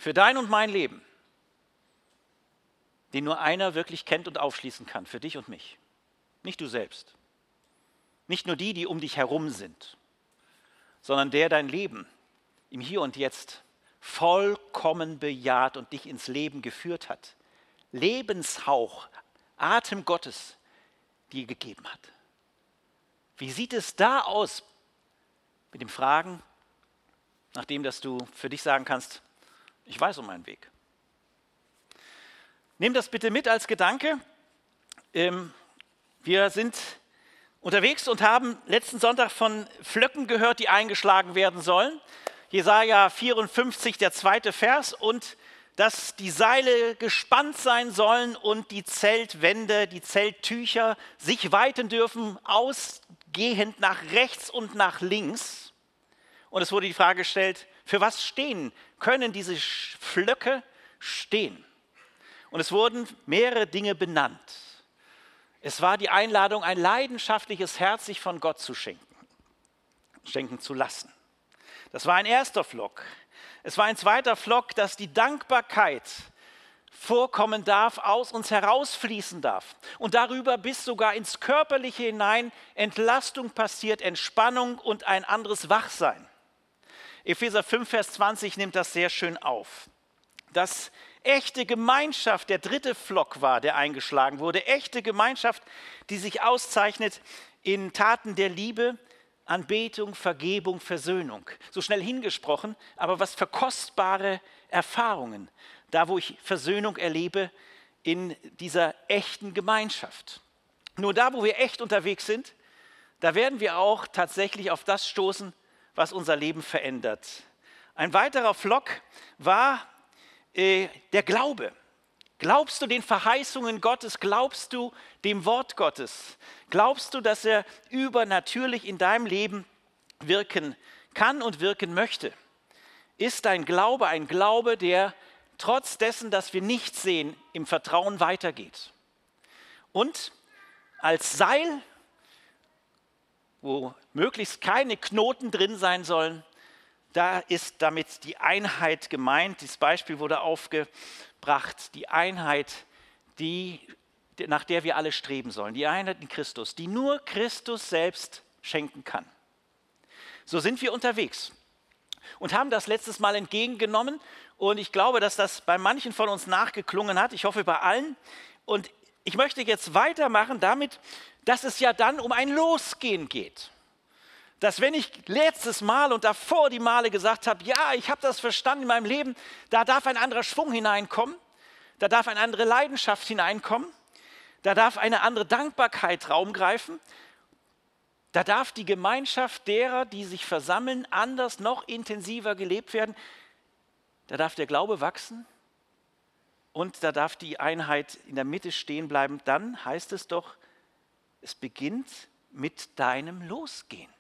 für dein und mein Leben, den nur einer wirklich kennt und aufschließen kann, für dich und mich. Nicht du selbst. Nicht nur die, die um dich herum sind, sondern der dein Leben im Hier und Jetzt vollkommen bejaht und dich ins Leben geführt hat. Lebenshauch, Atem Gottes dir gegeben hat. Wie sieht es da aus mit dem Fragen, nachdem dass du für dich sagen kannst, ich weiß um meinen Weg. Nimm das bitte mit als Gedanke. Wir sind unterwegs und haben letzten Sonntag von Pflöcken gehört, die eingeschlagen werden sollen. Jesaja 54, der 2. Vers. Und dass die Seile gespannt sein sollen und die Zeltwände, die Zelttücher sich weiten dürfen, ausgehend nach rechts und nach links. Und es wurde die Frage gestellt, für was können diese Pflöcke stehen? Und es wurden mehrere Dinge benannt. Es war die Einladung, ein leidenschaftliches Herz sich von Gott zu schenken zu lassen. Das war ein erster Pflock. Es war ein zweiter Pflock, dass die Dankbarkeit vorkommen darf, aus uns herausfließen darf. Und darüber bis sogar ins Körperliche hinein Entlastung passiert, Entspannung und ein anderes Wachsein. Epheser 5, Vers 20 nimmt das sehr schön auf. Dass echte Gemeinschaft der dritte Pflock war, der eingeschlagen wurde. Echte Gemeinschaft, die sich auszeichnet in Taten der Liebe, Anbetung, Vergebung, Versöhnung. So schnell hingesprochen, aber was für kostbare Erfahrungen, da wo ich Versöhnung erlebe in dieser echten Gemeinschaft. Nur da, wo wir echt unterwegs sind, da werden wir auch tatsächlich auf das stoßen, was unser Leben verändert. Ein weiterer Pflock war der Glaube. Glaubst du den Verheißungen Gottes? Glaubst du dem Wort Gottes? Glaubst du, dass er übernatürlich in deinem Leben wirken kann und wirken möchte? Ist dein Glaube ein Glaube, der trotz dessen, dass wir nichts sehen, im Vertrauen weitergeht? Und als Seil, wo möglichst keine Knoten drin sein sollen, da ist damit die Einheit gemeint. Dieses Beispiel wurde aufgebracht. Die Einheit, nach der wir alle streben sollen. Die Einheit in Christus, die nur Christus selbst schenken kann. So sind wir unterwegs und haben das letztes Mal entgegengenommen. Und ich glaube, dass das bei manchen von uns nachgeklungen hat. Ich hoffe bei allen. Und ich möchte jetzt weitermachen damit, dass es ja dann um ein Losgehen geht. Dass wenn ich letztes Mal und davor die Male gesagt habe, ja, ich habe das verstanden in meinem Leben, da darf ein anderer Schwung hineinkommen, da darf eine andere Leidenschaft hineinkommen, da darf eine andere Dankbarkeit Raum greifen, da darf die Gemeinschaft derer, die sich versammeln, anders, noch intensiver gelebt werden, da darf der Glaube wachsen und da darf die Einheit in der Mitte stehen bleiben. Dann heißt es doch, es beginnt mit deinem Losgehen.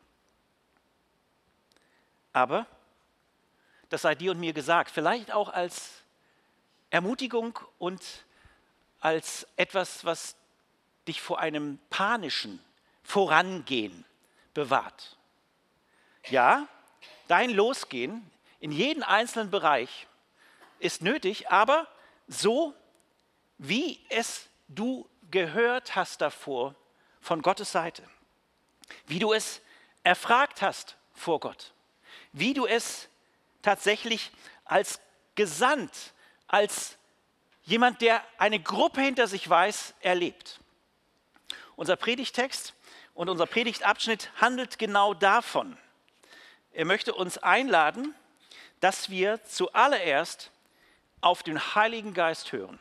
Aber, das sei dir und mir gesagt, vielleicht auch als Ermutigung und als etwas, was dich vor einem panischen Vorangehen bewahrt. Ja, dein Losgehen in jeden einzelnen Bereich ist nötig, aber so, wie es du gehört hast davor von Gottes Seite. Wie du es erfragt hast vor Gott. Wie du es tatsächlich als Gesandt, als jemand, der eine Gruppe hinter sich weiß, erlebt. Unser Predigtext und unser Predigtabschnitt handelt genau davon. Er möchte uns einladen, dass wir zuallererst auf den Heiligen Geist hören.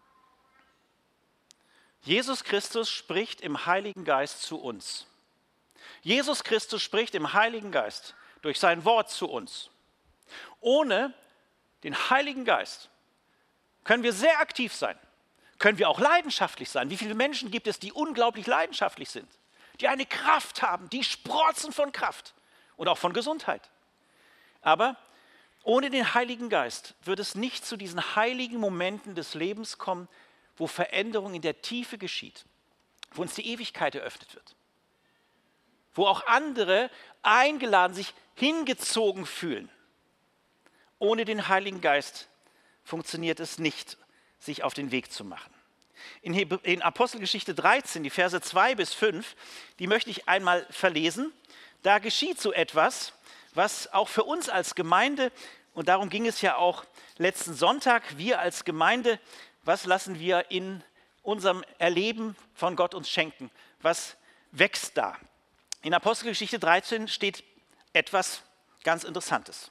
Jesus Christus spricht im Heiligen Geist zu uns. Jesus Christus spricht im Heiligen Geist durch sein Wort zu uns. Ohne den Heiligen Geist können wir sehr aktiv sein, können wir auch leidenschaftlich sein. Wie viele Menschen gibt es, die unglaublich leidenschaftlich sind, die eine Kraft haben, die sprotzen von Kraft und auch von Gesundheit. Aber ohne den Heiligen Geist wird es nicht zu diesen heiligen Momenten des Lebens kommen, wo Veränderung in der Tiefe geschieht, wo uns die Ewigkeit eröffnet wird, wo auch andere eingeladen, sich hingezogen fühlen. Ohne den Heiligen Geist funktioniert es nicht, sich auf den Weg zu machen. In Apostelgeschichte 13, die Verse 2 bis 5, die möchte ich einmal verlesen. Da geschieht so etwas, was auch für uns als Gemeinde, und darum ging es ja auch letzten Sonntag, wir als Gemeinde, was lassen wir in unserem Erleben von Gott uns schenken? Was wächst da? In Apostelgeschichte 13 steht etwas ganz Interessantes.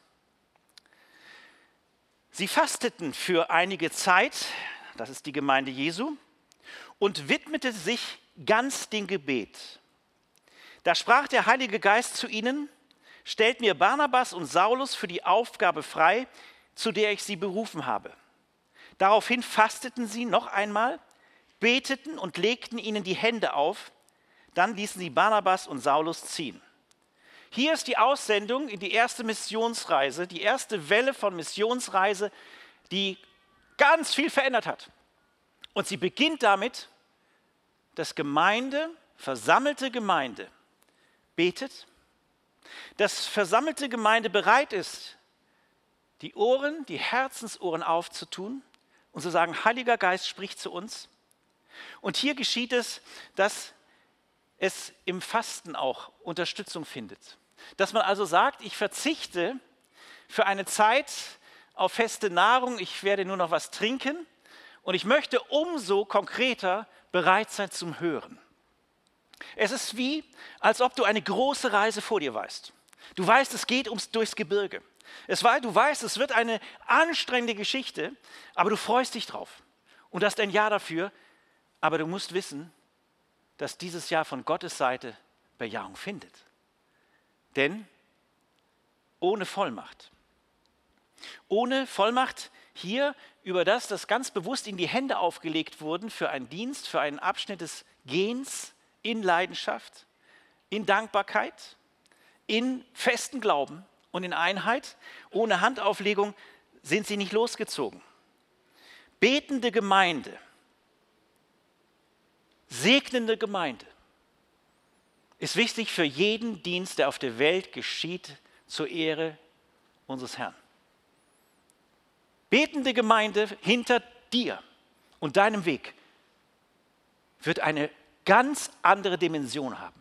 Sie fasteten für einige Zeit, das ist die Gemeinde Jesu, und widmete sich ganz dem Gebet. Da sprach der Heilige Geist zu ihnen: Stellt mir Barnabas und Saulus für die Aufgabe frei, zu der ich sie berufen habe. Daraufhin fasteten sie noch einmal, beteten und legten ihnen die Hände auf. Dann ließen sie Barnabas und Saulus ziehen. Hier ist die Aussendung in die erste Missionsreise, die erste Welle von Missionsreise, die ganz viel verändert hat. Und sie beginnt damit, dass versammelte Gemeinde betet, dass versammelte Gemeinde bereit ist, die Ohren, die Herzensohren aufzutun und zu sagen: Heiliger Geist, sprich zu uns. Und hier geschieht es, dass es im Fasten auch Unterstützung findet. Dass man also sagt: Ich verzichte für eine Zeit auf feste Nahrung, ich werde nur noch was trinken und ich möchte umso konkreter bereit sein zum Hören. Es ist wie, als ob du eine große Reise vor dir weißt. Du weißt, es geht durchs Gebirge. Du weißt, es wird eine anstrengende Geschichte, aber du freust dich drauf und hast ein Ja dafür. Aber du musst wissen, dass dieses Jahr von Gottes Seite Bejahung findet. Denn ohne Vollmacht hier über das ganz bewusst in die Hände aufgelegt wurden für einen Dienst, für einen Abschnitt des Gehens in Leidenschaft, in Dankbarkeit, in festen Glauben und in Einheit. Ohne Handauflegung sind sie nicht losgezogen. Betende Gemeinde, segnende Gemeinde ist wichtig für jeden Dienst, der auf der Welt geschieht, zur Ehre unseres Herrn. Betende Gemeinde hinter dir und deinem Weg wird eine ganz andere Dimension haben.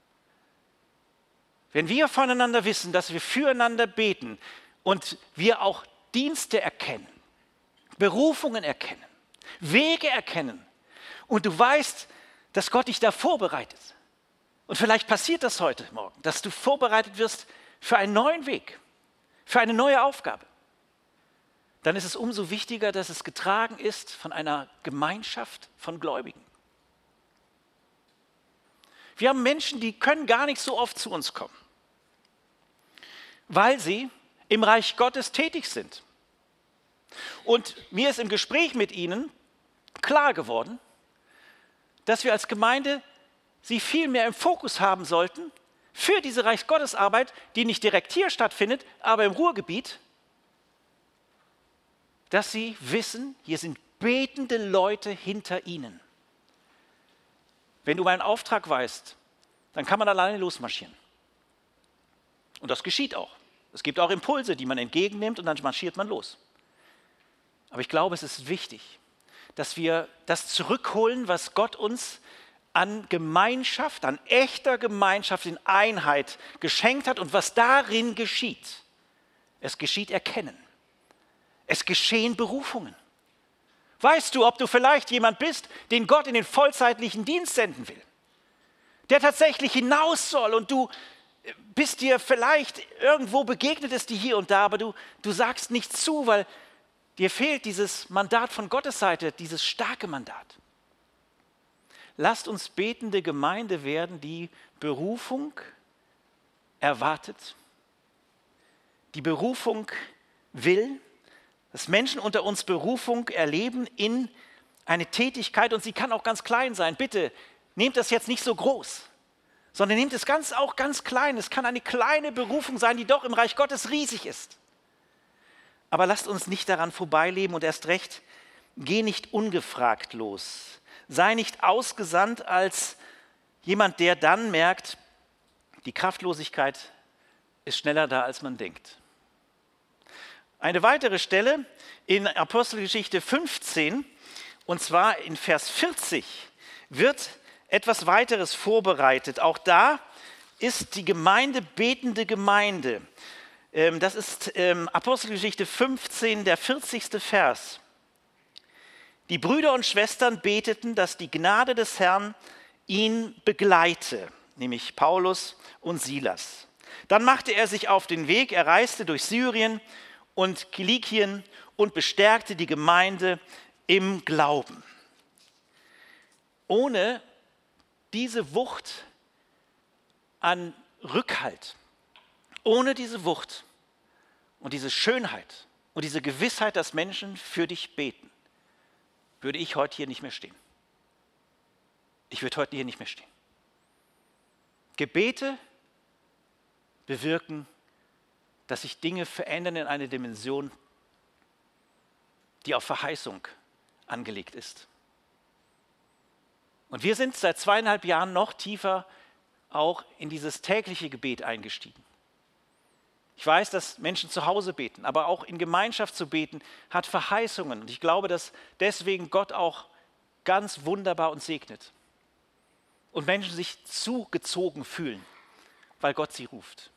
Wenn wir voneinander wissen, dass wir füreinander beten und wir auch Dienste erkennen, Berufungen erkennen, Wege erkennen und du weißt, dass Gott dich da vorbereitet. Und vielleicht passiert das heute Morgen, dass du vorbereitet wirst für einen neuen Weg, für eine neue Aufgabe. Dann ist es umso wichtiger, dass es getragen ist von einer Gemeinschaft von Gläubigen. Wir haben Menschen, die können gar nicht so oft zu uns kommen, weil sie im Reich Gottes tätig sind. Und mir ist im Gespräch mit ihnen klar geworden, dass wir als Gemeinde sie viel mehr im Fokus haben sollten für diese Reich Gottes Arbeit, die nicht direkt hier stattfindet, aber im Ruhrgebiet, dass sie wissen, hier sind betende Leute hinter ihnen. Wenn du meinen Auftrag weißt, dann kann man alleine losmarschieren. Und das geschieht auch. Es gibt auch Impulse, die man entgegennimmt und dann marschiert man los. Aber ich glaube, es ist wichtig, dass wir das zurückholen, was Gott uns an Gemeinschaft, an echter Gemeinschaft in Einheit geschenkt hat und was darin geschieht. Es geschieht Erkennen. Es geschehen Berufungen. Weißt du, ob du vielleicht jemand bist, den Gott in den vollzeitlichen Dienst senden will, der tatsächlich hinaus soll und du bist dir vielleicht irgendwo begegnet es dir hier und da, aber du sagst nicht zu, weil dir fehlt dieses Mandat von Gottes Seite, dieses starke Mandat. Lasst uns betende Gemeinde werden, die Berufung erwartet, die Berufung will, dass Menschen unter uns Berufung erleben in eine Tätigkeit und sie kann auch ganz klein sein. Bitte nehmt das jetzt nicht so groß, sondern nehmt es auch ganz klein. Es kann eine kleine Berufung sein, die doch im Reich Gottes riesig ist. Aber lasst uns nicht daran vorbeileben und erst recht, geh nicht ungefragt los. Sei nicht ausgesandt als jemand, der dann merkt, die Kraftlosigkeit ist schneller da, als man denkt. Eine weitere Stelle in Apostelgeschichte 15, und zwar in Vers 40, wird etwas weiteres vorbereitet. Auch da ist die Gemeinde betende Gemeinde. Das ist Apostelgeschichte 15, der 40. Vers. Die Brüder und Schwestern beteten, dass die Gnade des Herrn ihn begleite, nämlich Paulus und Silas. Dann machte er sich auf den Weg, er reiste durch Syrien und Kilikien und bestärkte die Gemeinde im Glauben. Ohne diese Wucht an Rückhalt, ohne diese Wucht und diese Schönheit und diese Gewissheit, dass Menschen für dich beten, würde ich heute hier nicht mehr stehen. Ich würde heute hier nicht mehr stehen. Gebete bewirken, dass sich Dinge verändern in eine Dimension, die auf Verheißung angelegt ist. Und wir sind seit 2,5 Jahren noch tiefer auch in dieses tägliche Gebet eingestiegen. Ich weiß, dass Menschen zu Hause beten, aber auch in Gemeinschaft zu beten hat Verheißungen. Und ich glaube, dass deswegen Gott auch ganz wunderbar uns segnet. Und Menschen sich zugezogen fühlen, weil Gott sie ruft.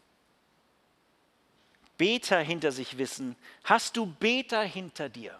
Beter hinter sich wissen. Hast du Beter hinter dir?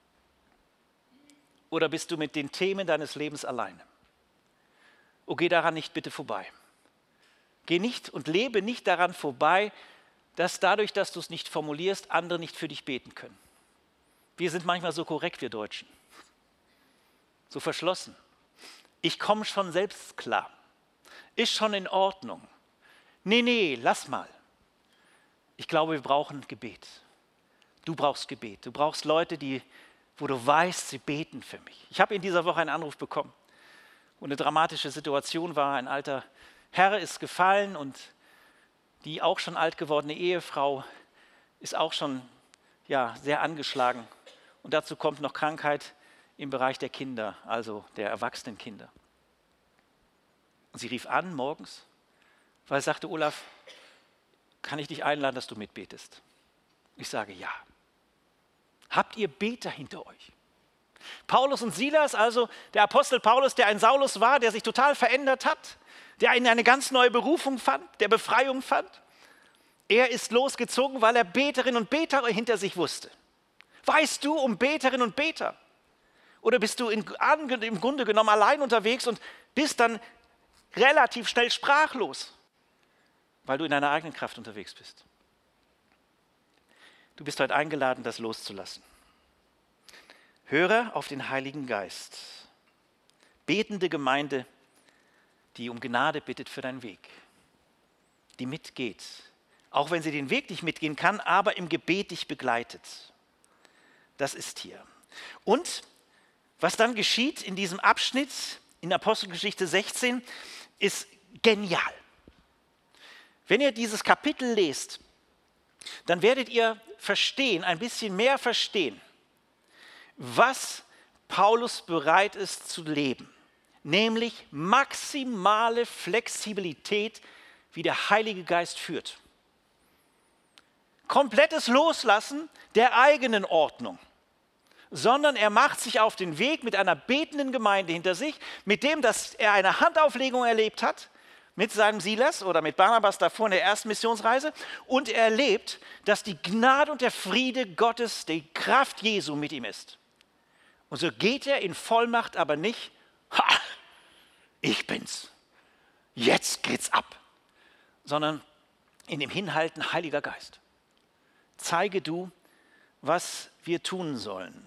Oder bist du mit den Themen deines Lebens alleine? Oh, geh daran nicht bitte vorbei. Geh nicht und lebe nicht daran vorbei, dass dadurch, dass du es nicht formulierst, andere nicht für dich beten können. Wir sind manchmal so korrekt, wir Deutschen. So verschlossen. Ich komme schon selbst klar. Ist schon in Ordnung. Nee, lass mal. Ich glaube, wir brauchen Gebet. Du brauchst Gebet. Du brauchst Leute, wo du weißt, sie beten für mich. Ich habe in dieser Woche einen Anruf bekommen, wo eine dramatische Situation war. Ein alter Herr ist gefallen und die auch schon alt gewordene Ehefrau ist auch schon sehr angeschlagen. Und dazu kommt noch Krankheit im Bereich der Kinder, also der erwachsenen Kinder. Und sie rief an morgens, weil sie sagte, Olaf, kann ich dich einladen, dass du mitbetest? Ich sage ja. Habt ihr Beter hinter euch? Paulus und Silas, also der Apostel Paulus, der ein Saulus war, der sich total verändert hat, der eine ganz neue Berufung fand, der Befreiung fand. Er ist losgezogen, weil er Beterinnen und Beter hinter sich wusste. Weißt du um Beterinnen und Beter? Oder bist du im Grunde genommen allein unterwegs und bist dann relativ schnell sprachlos, weil du in deiner eigenen Kraft unterwegs bist? Du bist heute eingeladen, das loszulassen. Höre auf den Heiligen Geist. Betende Gemeinde, die um Gnade bittet für deinen Weg, die mitgeht, auch wenn sie den Weg nicht mitgehen kann, aber im Gebet dich begleitet. Das ist hier. Und was dann geschieht in diesem Abschnitt in Apostelgeschichte 16, ist genial. Wenn ihr dieses Kapitel lest, dann werdet ihr verstehen, ein bisschen mehr verstehen, was Paulus bereit ist zu leben. Nämlich maximale Flexibilität, wie der Heilige Geist führt. Komplettes Loslassen der eigenen Ordnung, sondern er macht sich auf den Weg mit einer betenden Gemeinde hinter sich, mit dem, dass er eine Handauflegung erlebt hat, mit seinem Silas oder mit Barnabas davor in der ersten Missionsreise, und er erlebt, dass die Gnade und der Friede Gottes, die Kraft Jesu mit ihm ist. Und so geht er in Vollmacht, aber nicht, ich bin's, jetzt geht's ab, sondern in dem Hinhalten, Heiliger Geist, zeige du, was wir tun sollen.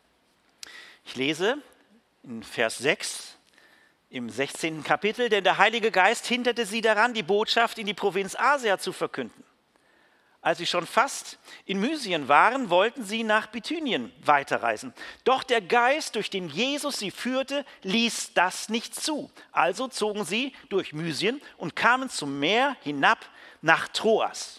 Ich lese in Vers 6 im 16. Kapitel, denn der Heilige Geist hinderte sie daran, die Botschaft in die Provinz Asia zu verkünden. Als sie schon fast in Mysien waren, wollten sie nach Bithynien weiterreisen. Doch der Geist, durch den Jesus sie führte, ließ das nicht zu. Also zogen sie durch Mysien und kamen zum Meer hinab nach Troas.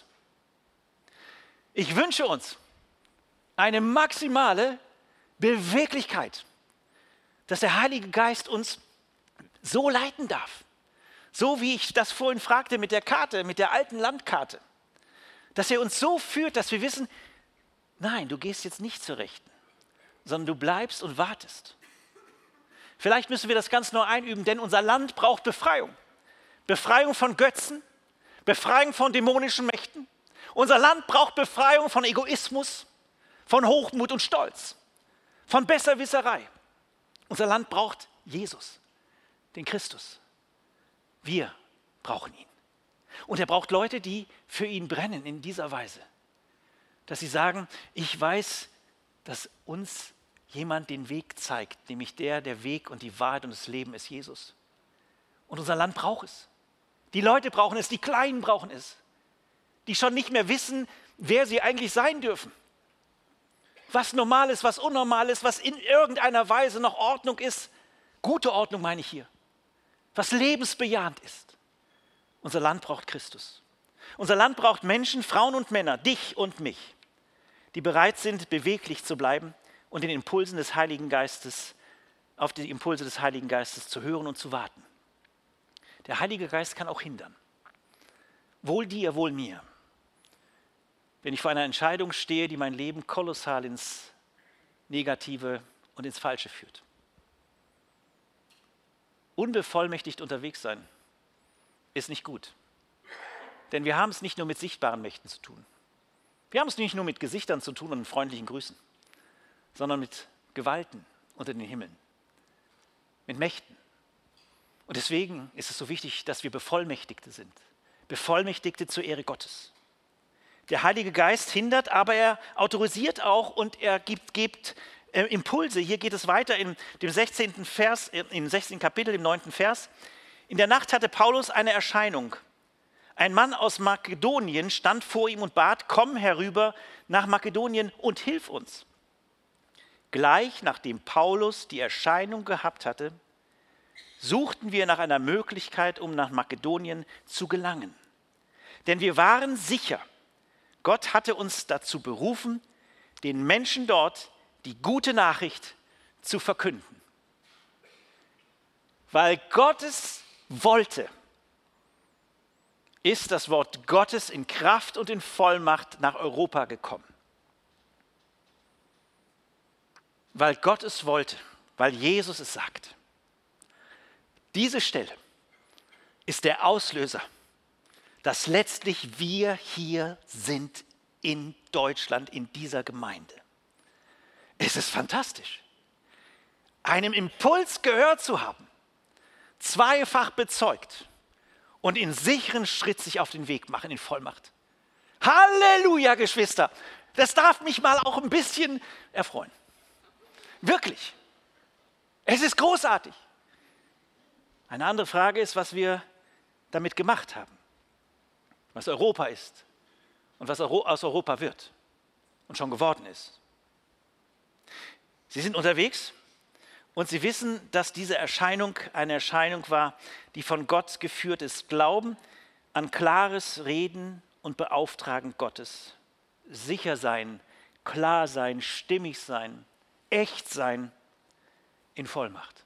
Ich wünsche uns eine maximale Beweglichkeit, dass der Heilige Geist uns so leiten darf. So wie ich das vorhin fragte mit der Karte, mit der alten Landkarte. Dass er uns so führt, dass wir wissen, Nein, du gehst jetzt nicht zur Rechten, sondern du bleibst und wartest. Vielleicht müssen wir das ganz neu einüben, denn unser Land braucht Befreiung. Befreiung von Götzen, Befreiung von dämonischen Mächten. Unser Land braucht Befreiung von Egoismus, von Hochmut und Stolz, von Besserwisserei. Unser Land braucht Jesus, den Christus. Wir brauchen ihn. Und er braucht Leute, die für ihn brennen in dieser Weise. Dass sie sagen, ich weiß, dass uns jemand den Weg zeigt, nämlich der Weg und die Wahrheit und das Leben ist Jesus. Und unser Land braucht es. Die Leute brauchen es, die Kleinen brauchen es. Die schon nicht mehr wissen, wer sie eigentlich sein dürfen. Was normal ist, was unnormal ist, was in irgendeiner Weise noch Ordnung ist. Gute Ordnung meine ich hier. Was lebensbejahend ist. Unser Land braucht Christus. Unser Land braucht Menschen, Frauen und Männer, dich und mich, die bereit sind, beweglich zu bleiben und den Impulsen des Heiligen Geistes, auf die Impulse des Heiligen Geistes zu hören und zu warten. Der Heilige Geist kann auch hindern. Wohl dir, wohl mir. Wenn ich vor einer Entscheidung stehe, die mein Leben kolossal ins Negative und ins Falsche führt. Unbevollmächtigt unterwegs sein ist nicht gut. Denn wir haben es nicht nur mit sichtbaren Mächten zu tun. Wir haben es nicht nur mit Gesichtern zu tun und freundlichen Grüßen, sondern mit Gewalten unter den Himmeln, mit Mächten. Und deswegen ist es so wichtig, dass wir Bevollmächtigte sind. Bevollmächtigte zur Ehre Gottes. Der Heilige Geist hindert, aber er autorisiert auch und er gibt Impulse. Hier geht es weiter in dem 16. Vers, im 16. Kapitel, im 9. Vers. In der Nacht hatte Paulus eine Erscheinung. Ein Mann aus Makedonien stand vor ihm und bat, komm herüber nach Makedonien und hilf uns. Gleich nachdem Paulus die Erscheinung gehabt hatte, suchten wir nach einer Möglichkeit, um nach Makedonien zu gelangen. Denn wir waren sicher, Gott hatte uns dazu berufen, den Menschen dort die gute Nachricht zu verkünden. Weil Gott es wollte, ist das Wort Gottes in Kraft und in Vollmacht nach Europa gekommen. Weil Gott es wollte, weil Jesus es sagt. Diese Stelle ist der Auslöser, dass letztlich wir hier sind in Deutschland, in dieser Gemeinde. Es ist fantastisch, einem Impuls Gehör zu haben, zweifach bezeugt und in sicheren Schritt sich auf den Weg machen in Vollmacht. Halleluja, Geschwister! Das darf mich mal auch ein bisschen erfreuen. Wirklich. Es ist großartig. Eine andere Frage ist, was wir damit gemacht haben. Was Europa ist und was aus Europa wird und schon geworden ist. Sie sind unterwegs und sie wissen, dass diese Erscheinung eine Erscheinung war, die von Gott geführt ist. Glauben an klares Reden und Beauftragen Gottes. Sicher sein, klar sein, stimmig sein, echt sein in Vollmacht.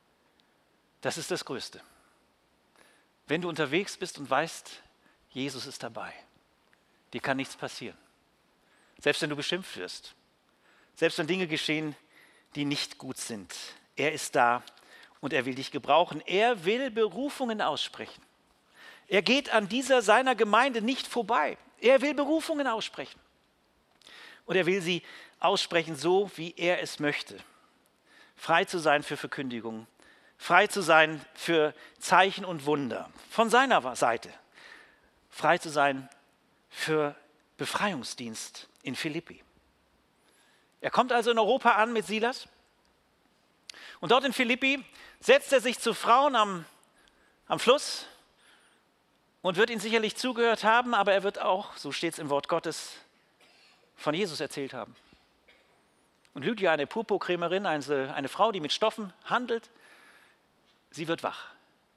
Das ist das Größte. Wenn du unterwegs bist und weißt, Jesus ist dabei, dir kann nichts passieren. Selbst wenn du beschimpft wirst, selbst wenn Dinge geschehen, die nicht gut sind. Er ist da und er will dich gebrauchen. Er will Berufungen aussprechen. Er geht an dieser seiner Gemeinde nicht vorbei. Er will Berufungen aussprechen. Und er will sie aussprechen, so wie er es möchte. Frei zu sein für Verkündigung, frei zu sein für Zeichen und Wunder von seiner Seite, frei zu sein für Befreiungsdienst in Philippi. Er kommt also in Europa an mit Silas und dort in Philippi setzt er sich zu Frauen am Fluss und wird ihnen sicherlich zugehört haben, aber er wird auch, so steht es im Wort Gottes, von Jesus erzählt haben. Und Lydia, eine Purpurkrämerin, eine Frau, die mit Stoffen handelt, sie wird wach.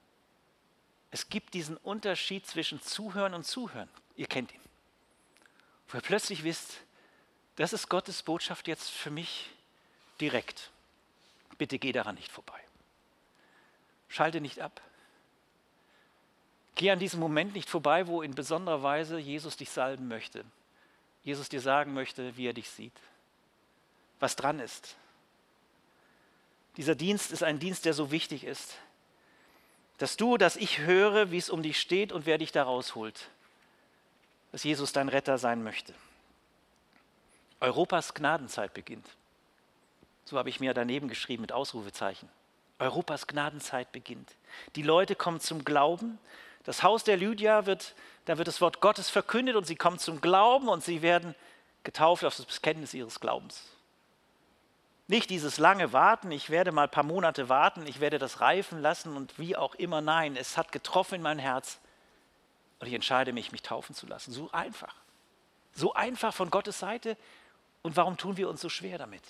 Es gibt diesen Unterschied zwischen Zuhören und Zuhören. Ihr kennt ihn. Wo ihr plötzlich wisst, das ist Gottes Botschaft jetzt für mich direkt. Bitte geh daran nicht vorbei. Schalte nicht ab. Geh an diesem Moment nicht vorbei, wo in besonderer Weise Jesus dich salben möchte. Jesus dir sagen möchte, wie er dich sieht, was dran ist. Dieser Dienst ist ein Dienst, der so wichtig ist, dass ich höre, wie es um dich steht und wer dich da rausholt, dass Jesus dein Retter sein möchte. Europas Gnadenzeit beginnt. So habe ich mir daneben geschrieben mit Ausrufezeichen. Europas Gnadenzeit beginnt. Die Leute kommen zum Glauben. Das Haus der Lydia da wird das Wort Gottes verkündet und sie kommen zum Glauben und sie werden getauft auf das Bekenntnis ihres Glaubens. Nicht dieses lange Warten, ich werde mal ein paar Monate warten, ich werde das reifen lassen und wie auch immer. Nein, es hat getroffen in mein Herz und ich entscheide mich, mich taufen zu lassen. So einfach. So einfach von Gottes Seite. Und warum tun wir uns so schwer damit?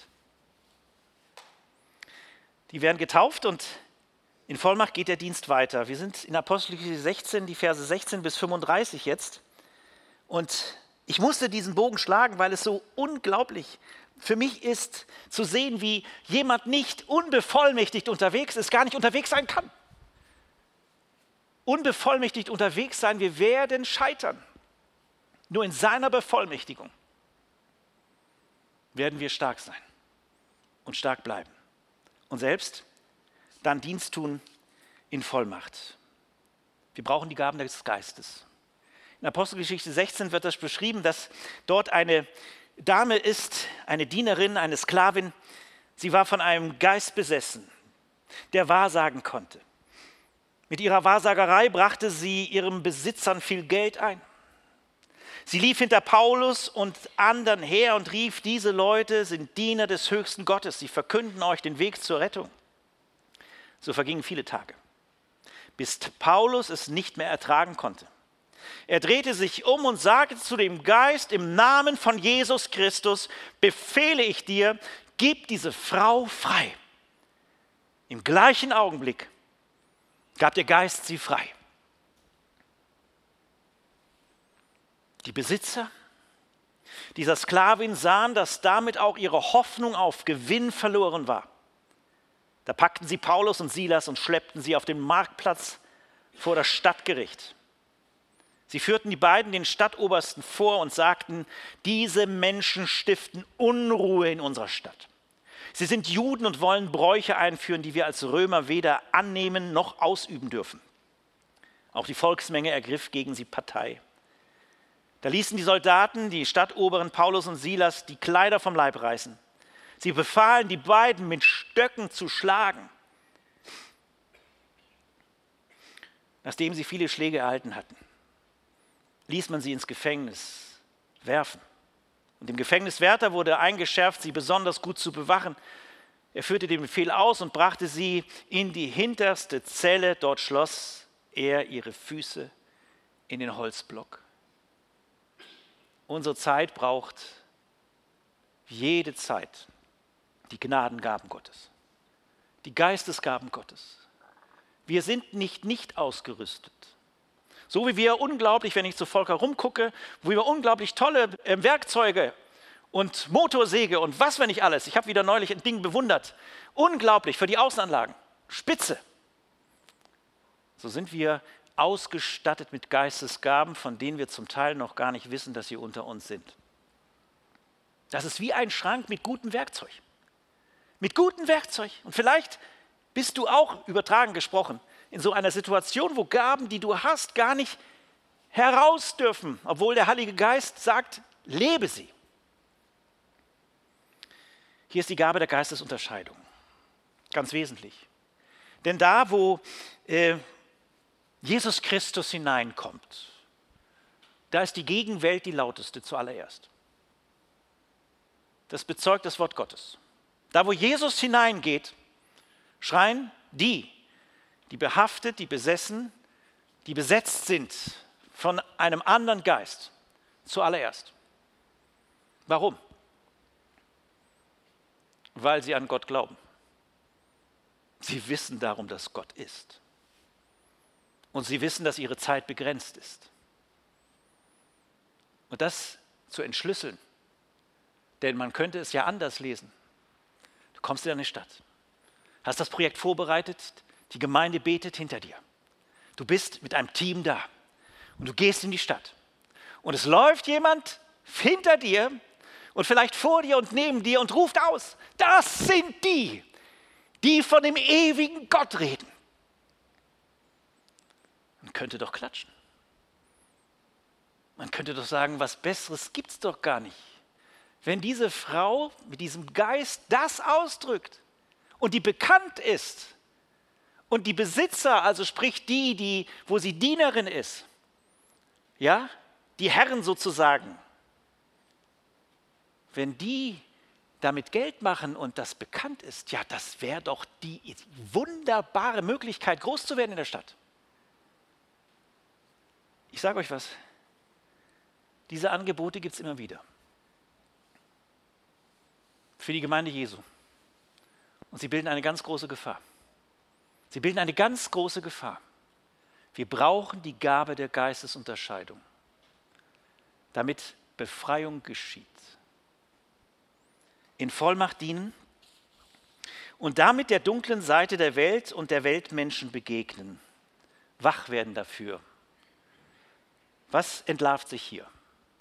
Die werden getauft und in Vollmacht geht der Dienst weiter. Wir sind in Apostelgeschichte 16, die Verse 16 bis 35 jetzt. Und ich musste diesen Bogen schlagen, weil es so unglaublich für mich ist, zu sehen, wie jemand nicht unbevollmächtigt unterwegs ist, gar nicht unterwegs sein kann. Unbevollmächtigt unterwegs sein, wir werden scheitern. Nur in seiner Bevollmächtigung werden wir stark sein und stark bleiben. Und selbst dann Dienst tun in Vollmacht. Wir brauchen die Gaben des Geistes. In Apostelgeschichte 16 wird das beschrieben, dass dort eine Dame ist, eine Dienerin, eine Sklavin. Sie war von einem Geist besessen, der wahrsagen konnte. Mit ihrer Wahrsagerei brachte sie ihren Besitzern viel Geld ein. Sie lief hinter Paulus und anderen her und rief, diese Leute sind Diener des höchsten Gottes. Sie verkünden euch den Weg zur Rettung. So vergingen viele Tage, bis Paulus es nicht mehr ertragen konnte. Er drehte sich um und sagte zu dem Geist, im Namen von Jesus Christus befehle ich dir, gib diese Frau frei. Im gleichen Augenblick gab der Geist sie frei. Die Besitzer dieser Sklavin sahen, dass damit auch ihre Hoffnung auf Gewinn verloren war. Da packten sie Paulus und Silas und schleppten sie auf den Marktplatz vor das Stadtgericht. Sie führten die beiden den Stadtobersten vor und sagten, diese Menschen stiften Unruhe in unserer Stadt. Sie sind Juden und wollen Bräuche einführen, die wir als Römer weder annehmen noch ausüben dürfen. Auch die Volksmenge ergriff gegen sie Partei. Da ließen die Soldaten, die Stadtoberen Paulus und Silas, die Kleider vom Leib reißen. Sie befahlen, die beiden mit Stöcken zu schlagen. Nachdem sie viele Schläge erhalten hatten, ließ man sie ins Gefängnis werfen. Und dem Gefängniswärter wurde eingeschärft, sie besonders gut zu bewachen. Er führte den Befehl aus und brachte sie in die hinterste Zelle. Dort schloss er ihre Füße in den Holzblock. Unsere Zeit braucht jede Zeit die Gnadengaben Gottes, die Geistesgaben Gottes. Wir sind nicht ausgerüstet. So wie wir unglaublich, wenn ich zu Volker rumgucke, wo wir unglaublich tolle Werkzeuge und Motorsäge und was, wenn nicht alles. Ich habe wieder neulich ein Ding bewundert. Unglaublich für die Außenanlagen. Spitze. So sind wir ausgestattet mit Geistesgaben, von denen wir zum Teil noch gar nicht wissen, dass sie unter uns sind. Das ist wie ein Schrank mit gutem Werkzeug. Mit gutem Werkzeug. Und vielleicht bist du auch, übertragen gesprochen, in so einer Situation, wo Gaben, die du hast, gar nicht heraus dürfen, obwohl der Heilige Geist sagt, lebe sie. Hier ist die Gabe der Geistesunterscheidung. Ganz wesentlich. Denn da, wo Jesus Christus hineinkommt, da ist die Gegenwelt die lauteste zuallererst. Das bezeugt das Wort Gottes. Da, wo Jesus hineingeht, schreien die behaftet, die besessen, die besetzt sind von einem anderen Geist, zuallererst. Warum? Weil sie an Gott glauben. Sie wissen darum, dass Gott ist. Und sie wissen, dass ihre Zeit begrenzt ist. Und das zu entschlüsseln, denn man könnte es ja anders lesen. Du kommst in eine Stadt, hast das Projekt vorbereitet, die Gemeinde betet hinter dir. Du bist mit einem Team da und du gehst in die Stadt. Und es läuft jemand hinter dir und vielleicht vor dir und neben dir und ruft aus, das sind die, die von dem ewigen Gott reden. Man könnte doch klatschen. Man könnte doch sagen, was Besseres gibt es doch gar nicht. Wenn diese Frau mit diesem Geist das ausdrückt und die bekannt ist und die Besitzer, also sprich die, wo sie Dienerin ist, ja, die Herren sozusagen, wenn die damit Geld machen und das bekannt ist, ja, das wäre doch die wunderbare Möglichkeit, groß zu werden in der Stadt. Ich sage euch was, diese Angebote gibt es immer wieder. Für die Gemeinde Jesu. Und sie bilden eine ganz große Gefahr. Sie bilden eine ganz große Gefahr. Wir brauchen die Gabe der Geistesunterscheidung, damit Befreiung geschieht. In Vollmacht dienen und damit der dunklen Seite der Welt und der Weltmenschen begegnen. Wach werden dafür. Was entlarvt sich hier?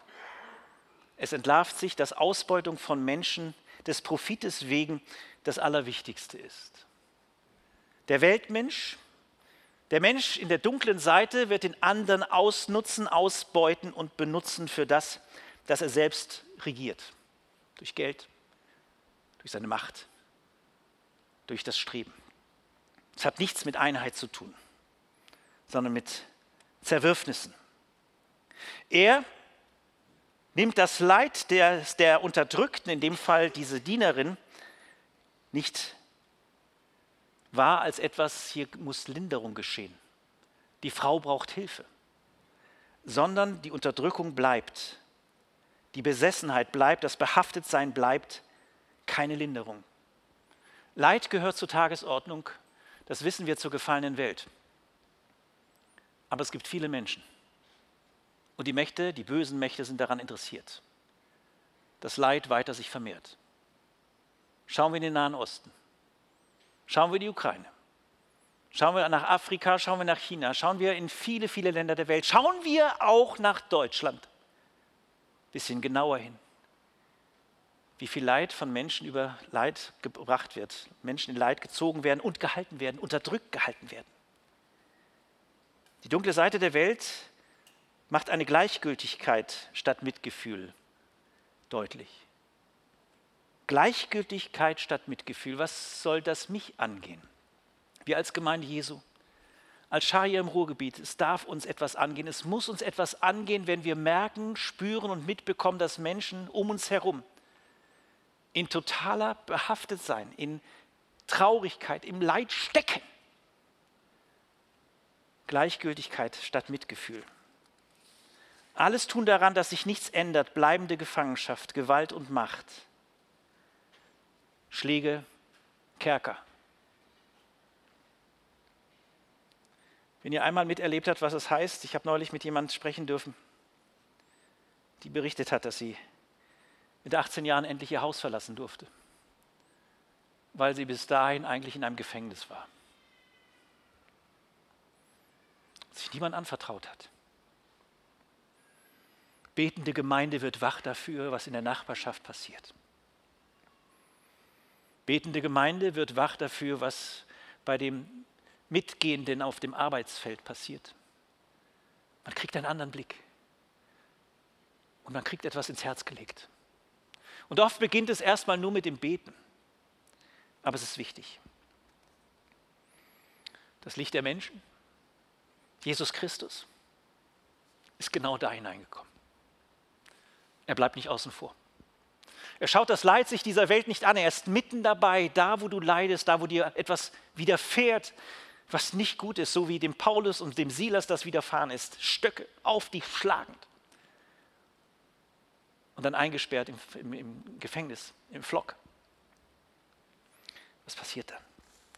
Es entlarvt sich, dass Ausbeutung von Menschen des Profites wegen das Allerwichtigste ist. Der Weltmensch, der Mensch in der dunklen Seite wird den anderen ausnutzen, ausbeuten und benutzen für das, das er selbst regiert. Durch Geld, durch seine Macht, durch das Streben. Es hat nichts mit Einheit zu tun, sondern mit Zerwürfnissen. Er nimmt das Leid der Unterdrückten, in dem Fall diese Dienerin, nicht wahr als etwas, hier muss Linderung geschehen. Die Frau braucht Hilfe, sondern die Unterdrückung bleibt. Die Besessenheit bleibt, das Behaftetsein bleibt, keine Linderung. Leid gehört zur Tagesordnung, das wissen wir, zur gefallenen Welt. Aber es gibt viele Menschen. Und die Mächte, die bösen Mächte sind daran interessiert, dass Leid weiter sich vermehrt. Schauen wir in den Nahen Osten. Schauen wir in die Ukraine. Schauen wir nach Afrika, schauen wir nach China, schauen wir in viele, viele Länder der Welt. Schauen wir auch nach Deutschland. Ein bisschen genauer hin. Wie viel Leid von Menschen über Leid gebracht wird. Menschen in Leid gezogen werden und gehalten werden, unterdrückt gehalten werden. Die dunkle Seite der Welt macht eine Gleichgültigkeit statt Mitgefühl deutlich. Gleichgültigkeit statt Mitgefühl, was soll das mich angehen? Wir als Gemeinde Jesu, als Schar hier im Ruhrgebiet, es darf uns etwas angehen, es muss uns etwas angehen, wenn wir merken, spüren und mitbekommen, dass Menschen um uns herum in totaler Behaftetsein, in Traurigkeit, im Leid stecken. Gleichgültigkeit statt Mitgefühl. Alles tun daran, dass sich nichts ändert, bleibende Gefangenschaft, Gewalt und Macht. Schläge, Kerker. Wenn ihr einmal miterlebt habt, was es heißt, ich habe neulich mit jemandem sprechen dürfen, die berichtet hat, dass sie mit 18 Jahren endlich ihr Haus verlassen durfte, weil sie bis dahin eigentlich in einem Gefängnis war. Sich niemand anvertraut hat. Betende Gemeinde wird wach dafür, was in der Nachbarschaft passiert. Betende Gemeinde wird wach dafür, was bei dem Mitgehenden auf dem Arbeitsfeld passiert. Man kriegt einen anderen Blick. Und man kriegt etwas ins Herz gelegt. Und oft beginnt es erstmal nur mit dem Beten. Aber es ist wichtig. Das Licht der Menschen, Jesus Christus, ist genau da hineingekommen. Er bleibt nicht außen vor. Er schaut das Leid sich dieser Welt nicht an. Er ist mitten dabei, da wo du leidest, da wo dir etwas widerfährt, was nicht gut ist, so wie dem Paulus und dem Silas das widerfahren ist. Stöcke auf dich schlagend. Und dann eingesperrt im Gefängnis, im Flock. Was passiert dann?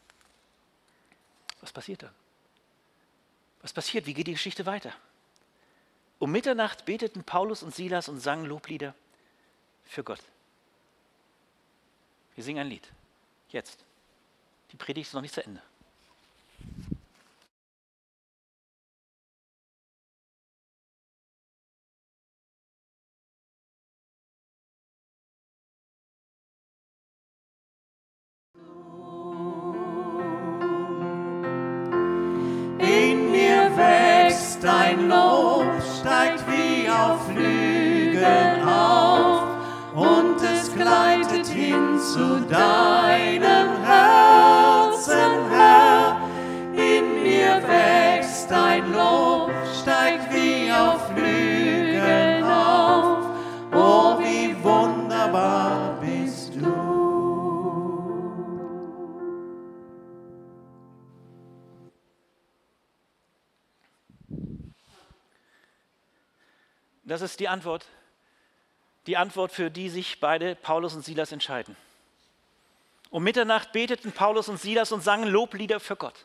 Was passiert dann? Was passiert? Wie geht die Geschichte weiter? Um Mitternacht beteten Paulus und Silas und sangen Loblieder für Gott. Wir singen ein Lied. Jetzt. Die Predigt ist noch nicht zu Ende. zu deinem Herzen, Herr. In mir wächst dein Lob, steigt wie auf Flügeln auf. Oh, wie wunderbar bist du. Das ist die Antwort, für die sich beide, Paulus und Silas, entscheiden. Um Mitternacht beteten Paulus und Silas und sangen Loblieder für Gott.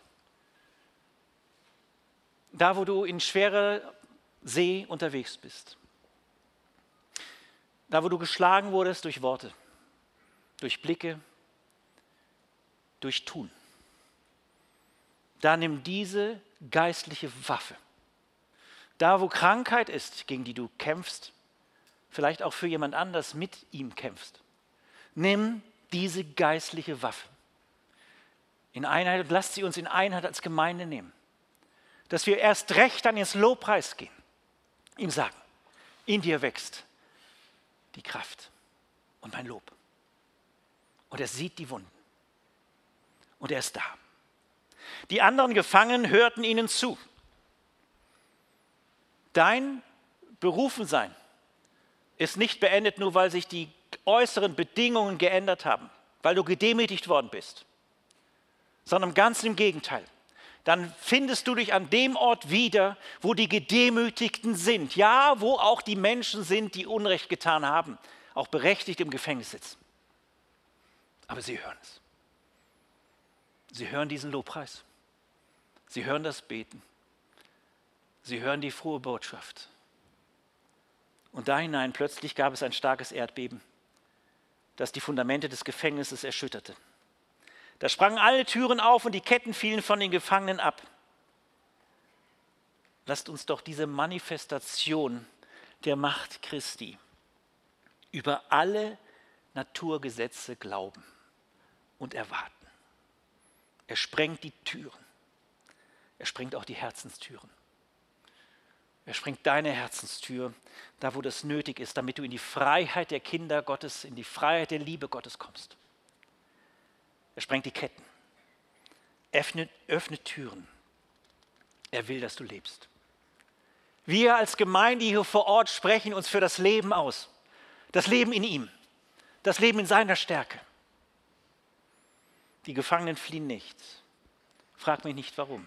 Da, wo du in schwerer See unterwegs bist. Da, wo du geschlagen wurdest durch Worte, durch Blicke, durch Tun. Da nimm diese geistliche Waffe. Da, wo Krankheit ist, gegen die du kämpfst, vielleicht auch für jemand anders mit ihm kämpfst, nimm diese geistliche Waffe in Einheit und lasst sie uns in Einheit als Gemeinde nehmen. Dass wir erst recht dann ins Lobpreis gehen, ihm sagen, in dir wächst die Kraft und mein Lob. Und er sieht die Wunden und er ist da. Die anderen Gefangenen hörten ihnen zu. Dein Berufensein ist nicht beendet, nur weil sich die äußeren Bedingungen geändert haben, weil du gedemütigt worden bist, sondern ganz im Gegenteil. Dann findest du dich an dem Ort wieder, wo die Gedemütigten sind. Ja, wo auch die Menschen sind, die Unrecht getan haben, auch berechtigt im Gefängnis sitzen. Aber sie hören es. Sie hören diesen Lobpreis. Sie hören das Beten. Sie hören die frohe Botschaft. Und da hinein plötzlich gab es ein starkes Erdbeben, das die Fundamente des Gefängnisses erschütterte. Da sprangen alle Türen auf und die Ketten fielen von den Gefangenen ab. Lasst uns doch diese Manifestation der Macht Christi über alle Naturgesetze glauben und erwarten. Er sprengt die Türen. Er sprengt auch die Herzenstüren. Er sprengt deine Herzenstür, da wo das nötig ist, damit du in die Freiheit der Kinder Gottes, in die Freiheit der Liebe Gottes kommst. Er sprengt die Ketten, öffnet Türen. Er will, dass du lebst. Wir als Gemeinde hier vor Ort sprechen uns für das Leben aus. Das Leben in ihm, das Leben in seiner Stärke. Die Gefangenen fliehen nicht. Frag mich nicht, warum.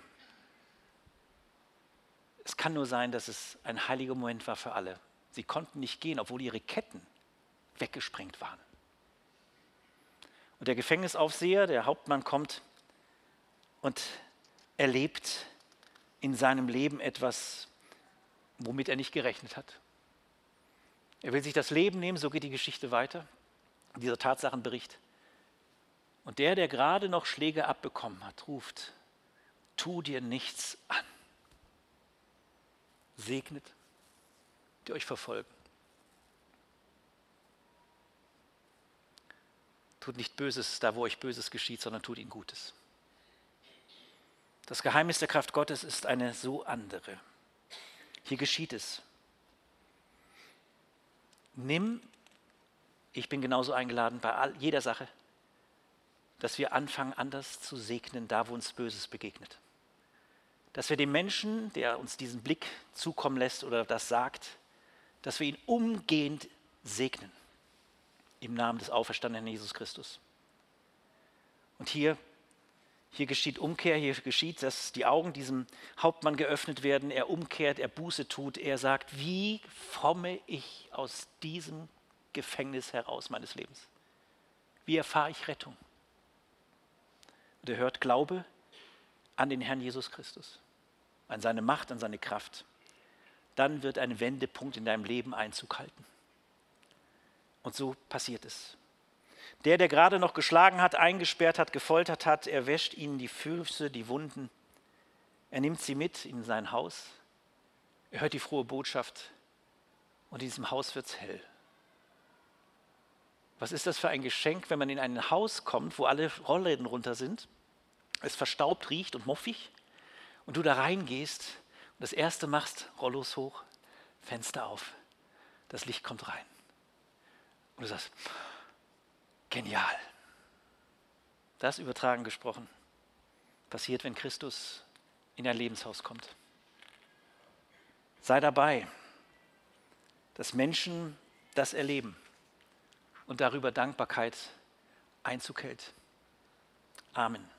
Es kann nur sein, dass es ein heiliger Moment war für alle. Sie konnten nicht gehen, obwohl ihre Ketten weggesprengt waren. Und der Gefängnisaufseher, der Hauptmann, kommt und erlebt in seinem Leben etwas, womit er nicht gerechnet hat. Er will sich das Leben nehmen, so geht die Geschichte weiter, dieser Tatsachenbericht. Und der gerade noch Schläge abbekommen hat, ruft, tu dir nichts an. Segnet, die euch verfolgen. Tut nicht Böses da, wo euch Böses geschieht, sondern tut ihnen Gutes. Das Geheimnis der Kraft Gottes ist eine so andere. Hier geschieht es. Ich bin genauso eingeladen bei jeder Sache, dass wir anfangen, anders zu segnen, da wo uns Böses begegnet. Dass wir dem Menschen, der uns diesen Blick zukommen lässt oder das sagt, dass wir ihn umgehend segnen. Im Namen des auferstandenen Jesus Christus. Und hier geschieht Umkehr, hier geschieht, dass die Augen diesem Hauptmann geöffnet werden, er umkehrt, er Buße tut, er sagt, wie komme ich aus diesem Gefängnis heraus meines Lebens? Wie erfahre ich Rettung? Und er hört Glaube an den Herrn Jesus Christus, an seine Macht, an seine Kraft. Dann wird ein Wendepunkt in deinem Leben Einzug halten. Und so passiert es. Der gerade noch geschlagen hat, eingesperrt hat, gefoltert hat, er wäscht ihnen die Füße, die Wunden. Er nimmt sie mit in sein Haus. Er hört die frohe Botschaft und in diesem Haus wird es hell. Was ist das für ein Geschenk, wenn man in ein Haus kommt, wo alle Rollläden runter sind, es verstaubt riecht und muffig und du da reingehst und das Erste machst, Rollos hoch, Fenster auf, das Licht kommt rein. Und du sagst, Genial. Das übertragen gesprochen passiert, wenn Christus in dein Lebenshaus kommt. Sei dabei, dass Menschen das erleben und darüber Dankbarkeit Einzug hält. Amen.